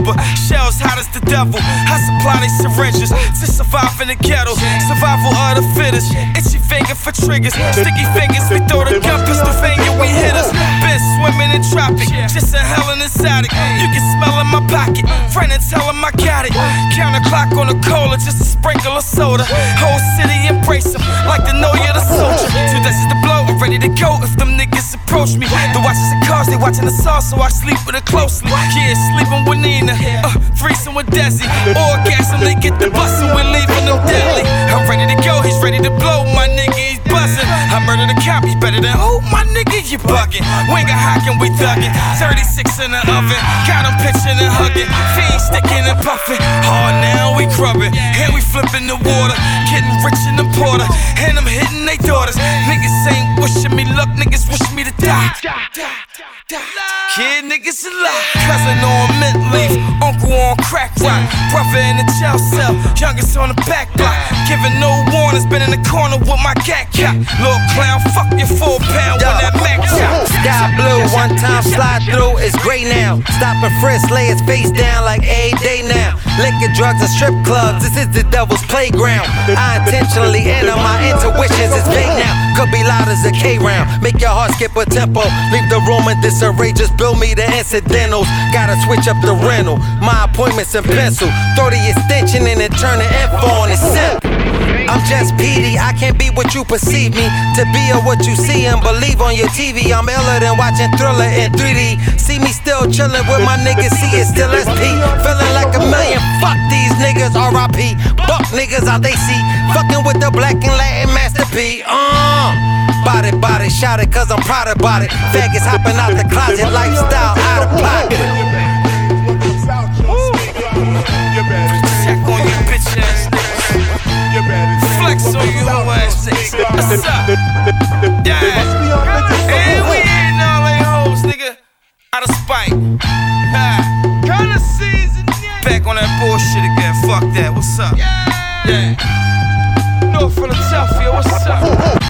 but shells hot as the devil. I supply these syringes to survive in the ghetto. Survival of the fittest. Itchy finger for triggers. Sticky fingers, we throw the gun, pistol finger, we hit us. Been swimming in traffic, just a hell in the attic. You can smell in my pocket. Friend and tell him I got it. Count a clock on the cola, just a sprinkle of soda. Whole city embrace him, like to know you're the soldier. Two days to blow, I'm ready to go if them niggas approach me. The watches and cars, they watching the sauce, so I sleep with it closely. Yeah, sleeping with Nina, threesome with Desi. Orgasm, they get the bus and we're leaving them deadly. I'm ready to go, he's ready to blow, my nigga, he's buzzing. I murdered a cop, he's better than who? My nigga, you bugging. Winger hocking, we thugging. 36 in the oven, got him pitching and hugging. Fiend sticking and puffing. Hard now, we grubbing. And we flipping the water, getting rich in the porter. And I'm hitting they daughters. Niggas ain't wishing me luck, niggas wish me to die. Kid niggas alive. Cousin on mint leaf, uncle on crack rock, brother in the jail cell, youngest on the back block. Giving no warnings, been in the corner with my cat cock. Little clown, fuck your 4 pound when that Mac chop. Sky blue, one time slide through, it's gray now. Stop and frisk, lay his face down like a day now. Liquor, drugs, and strip clubs, this is the devil's playground. I intentionally enter my intuitions, it's vague now. Could be loud as a K-round, make your heart skip a tempo. Leave the room in disarray, just bill me the incidentals. Gotta switch up the rental, my appointments in pencil. Throw the extension in and turn the info on, it's simple. I'm just PD, I can't be what you perceive me to be or what you see and believe on your TV. I'm iller than watching Thriller in 3D. See me still chillin' with my niggas, see it still SP. Feeling like a million, fuck these niggas, RIP. Buck niggas out they see, fucking with the black and Latin Master P. Body, shout it cause I'm proud about it. Faggots hopping out the closet, lifestyle out of pocket. Check on you bitch ass niggas. Flex on you hoe ass niggas. What's up? Yeah. And we ain't all they hoes, nigga. Out of spite. Kinda season, yeah. Back on that bullshit again. Fuck that. What's up? Yeah. North Philadelphia. What's up?